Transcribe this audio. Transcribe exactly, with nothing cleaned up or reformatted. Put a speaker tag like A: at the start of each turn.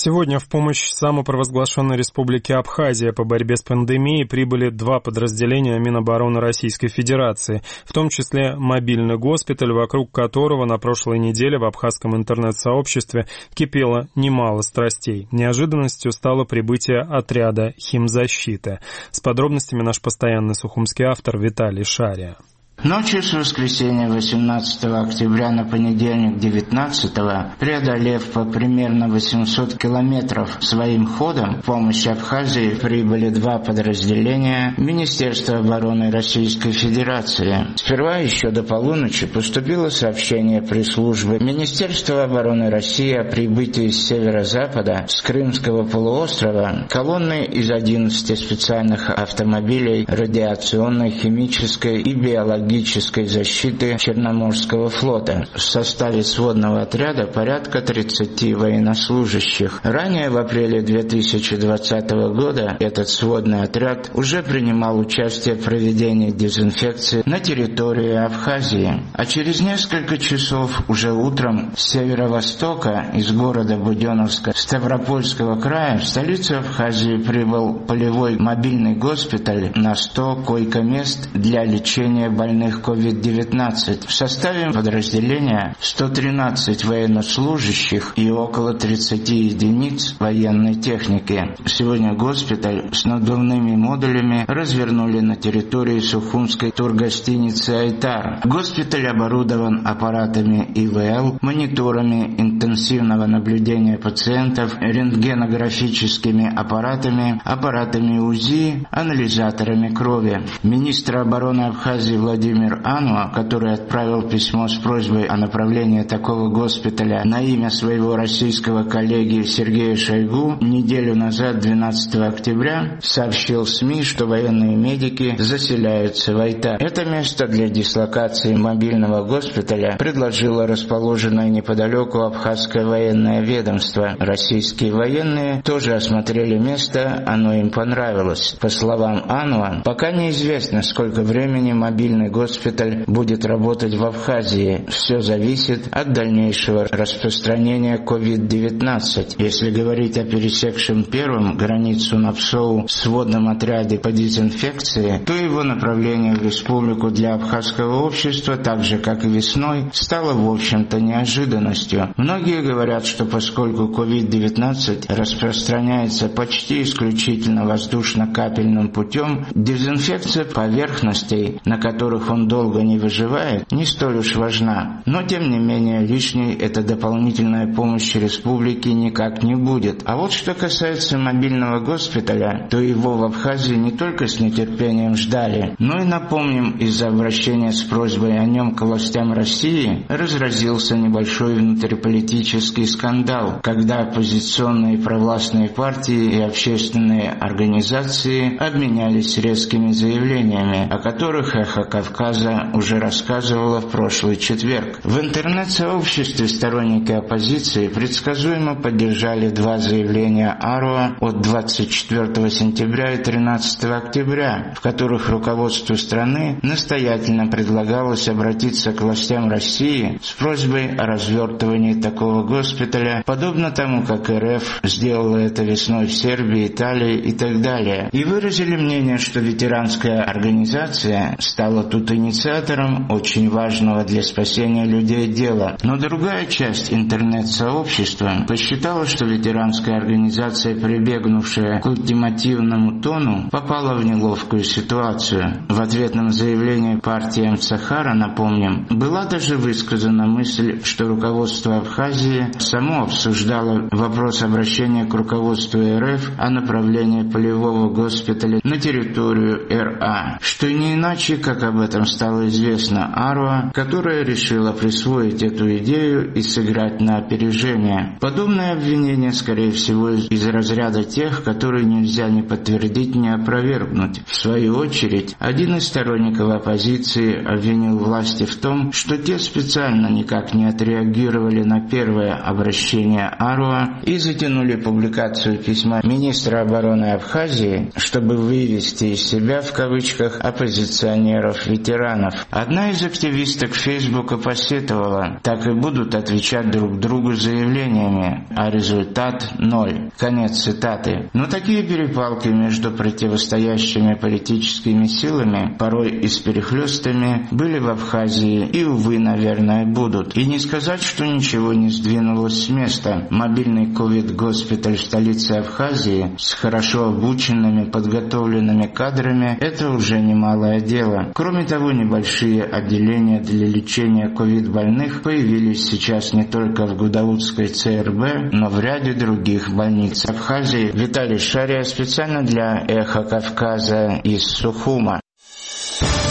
A: Сегодня в помощь самопровозглашенной республике Абхазия по борьбе с пандемией прибыли два подразделения Минобороны Российской Федерации, в том числе мобильный госпиталь, вокруг которого на прошлой неделе в абхазском интернет-сообществе кипело немало страстей. Неожиданностью стало прибытие отряда химзащиты. С подробностями наш постоянный сухумский автор Виталий Шария.
B: Ночью с воскресенья восемнадцатого октября на понедельник девятнадцатого, преодолев по примерно восемьсот километров своим ходом, в помощь Абхазии прибыли два подразделения Министерства обороны Российской Федерации. Сперва еще до полуночи поступило сообщение пресс-службы Министерства обороны России о прибытии с северо-запада, с Крымского полуострова, колонны из одиннадцати специальных автомобилей радиационной, химической и биологической защиты Черноморского флота. В составе сводного отряда порядка тридцати военнослужащих. Ранее, в апреле две тысячи двадцатого года, этот сводный отряд уже принимал участие в проведении дезинфекции на территории Абхазии. А через несколько часов, уже утром, с северо-востока, из города Буденновска, Ставропольского края, в столицу Абхазии прибыл полевой мобильный госпиталь на сто койко-мест для лечения больных ковид девятнадцать. В составе подразделения сто тринадцать военнослужащих и около тридцати единиц военной техники. Сегодня госпиталь с надувными модулями развернули на территории сухумской тургостиницы «Айтар». Госпиталь оборудован аппаратами И В Л, мониторами интенсивного наблюдения пациентов, рентгенографическими аппаратами, аппаратами У З И, анализаторами крови. Министр обороны Абхазии Владимир Ануа, который отправил письмо с просьбой о направлении такого госпиталя на имя своего российского коллеги Сергея Шойгу, неделю назад, двенадцатого октября, сообщил СМИ, что военные медики заселяются в Айтар. Это место для дислокации мобильного госпиталя предложило расположенное неподалеку Абхазское военное ведомство. Российские военные тоже осмотрели место, оно им понравилось. По словам Ануа, пока неизвестно, сколько времени мобильный госпиталь будет работать в Абхазии. Все зависит от дальнейшего распространения ковид девятнадцать. Если говорить о пересекшем первым границу на ПСОУ сводном отряде по дезинфекции, то его направление в республику для абхазского общества, так же как и весной, стало в общем-то неожиданностью. Многие говорят, что поскольку ковид девятнадцать распространяется почти исключительно воздушно-капельным путем, дезинфекция поверхностей, на которых он долго не выживает, не столь уж важна. Но, тем не менее, лишней эта дополнительная помощь республике никак не будет. А вот что касается мобильного госпиталя, то его в Абхазии не только с нетерпением ждали, но и, напомним, из-за обращения с просьбой о нем к властям России разразился небольшой внутриполитический скандал, когда оппозиционные провластные партии и общественные организации обменялись резкими заявлениями, о которых «Эхо Кавказа» уже рассказывала в прошлый четверг. В интернет-сообществе сторонники оппозиции предсказуемо поддержали два заявления АРОА от двадцать четвёртого сентября и тринадцатого октября, в которых руководству страны настоятельно предлагалось обратиться к властям России с просьбой о развертывании такого госпиталя, подобно тому, как эр эф сделала это весной в Сербии, Италии и так далее. И выразили мнение, что ветеранская организация стала тут инициатором очень важного для спасения людей дела. Но другая часть интернет-сообщества посчитала, что ветеранская организация, прибегнувшая к ультимативному тону, попала в неловкую ситуацию. В ответном заявлении партии МЦХАРа, напомним, была даже высказана мысль, что руководство Абхазии само обсуждало вопрос обращения к руководству эр эф о направлении полевого госпиталя на территорию эр а, что не иначе, как об этом стало известно АРОА, которая решила присвоить эту идею и сыграть на опережение. Подобное обвинение, скорее всего, из разряда тех, которые нельзя ни подтвердить, ни опровергнуть. В свою очередь, один из сторонников оппозиции обвинил власти в том, что те специально никак не отреагировали на первое обращение АРОА и затянули публикацию письма министра обороны Абхазии, чтобы вывести из себя, в кавычках, оппозиционеров. Ведь ветеранов. Одна из активисток Фейсбука посетовала: так и будут отвечать друг другу заявлениями, а результат ноль. Конец цитаты. Но такие перепалки между противостоящими политическими силами, порой и с перехлёстами, были в Абхазии и, увы, наверное, будут. И не сказать, что ничего не сдвинулось с места. Мобильный ковид-госпиталь в столице Абхазии с хорошо обученными, подготовленными кадрами – это уже немалое дело. Кроме того, небольшие отделения для лечения ковид-больных появились сейчас не только в Гудаутской ЦРБ, но в ряде других больниц Абхазии. Виталий Шария специально для «Эхо Кавказа» из Сухума.